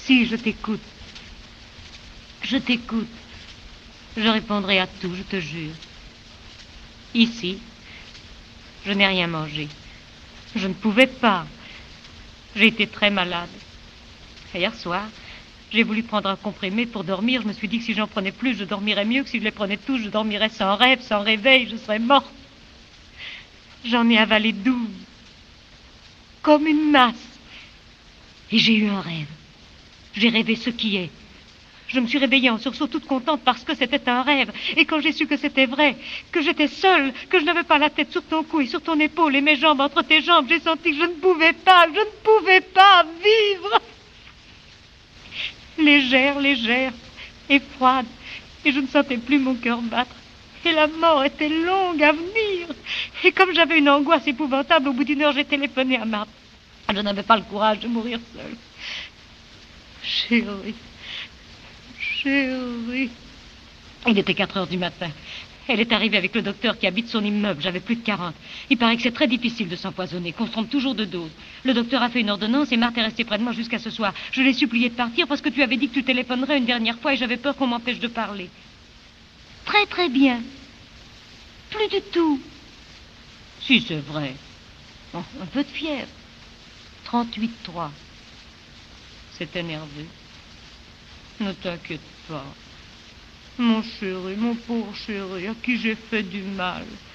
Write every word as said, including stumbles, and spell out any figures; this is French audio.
Si, je t'écoute. Je t'écoute. Je répondrai à tout, je te jure. Ici, je n'ai rien mangé. Je ne pouvais pas. J'ai été très malade. Hier soir, j'ai voulu prendre un comprimé pour dormir. Je me suis dit que si j'en prenais plus, je dormirais mieux, que si je les prenais tous, je dormirais sans rêve, sans réveil, je serais morte. J'en ai avalé douze. Comme une masse. Et j'ai eu un rêve. J'ai rêvé ce qui est. Je me suis réveillée en sursaut toute contente parce que c'était un rêve. Et quand j'ai su que c'était vrai, que j'étais seule, que je n'avais pas la tête sur ton cou et sur ton épaule et mes jambes entre tes jambes, j'ai senti que je ne pouvais pas, je ne pouvais pas vivre. Légère, légère et froide. Et je ne sentais plus mon cœur battre. Et la mort était longue à venir. Et comme j'avais une angoisse épouvantable, au bout d'une heure, j'ai téléphoné à Marthe. Je n'avais pas le courage de mourir seule. Chérie. Chérie. Il était quatre heures du matin. Elle est arrivée avec le docteur qui habite son immeuble. J'avais plus de quarante. Il paraît que c'est très difficile de s'empoisonner, qu'on se trompe toujours de dose. Le docteur a fait une ordonnance et Marthe est restée près de moi jusqu'à ce soir. Je l'ai supplié de partir parce que tu avais dit que tu téléphonerais une dernière fois et j'avais peur qu'on m'empêche de parler. Très, très bien. Plus du tout. Si, c'est vrai. Bon, un peu de fièvre. trente-huit trois. C'était nerveux. Ne t'inquiète pas. Mon chéri, mon pauvre chéri, à qui j'ai fait du mal.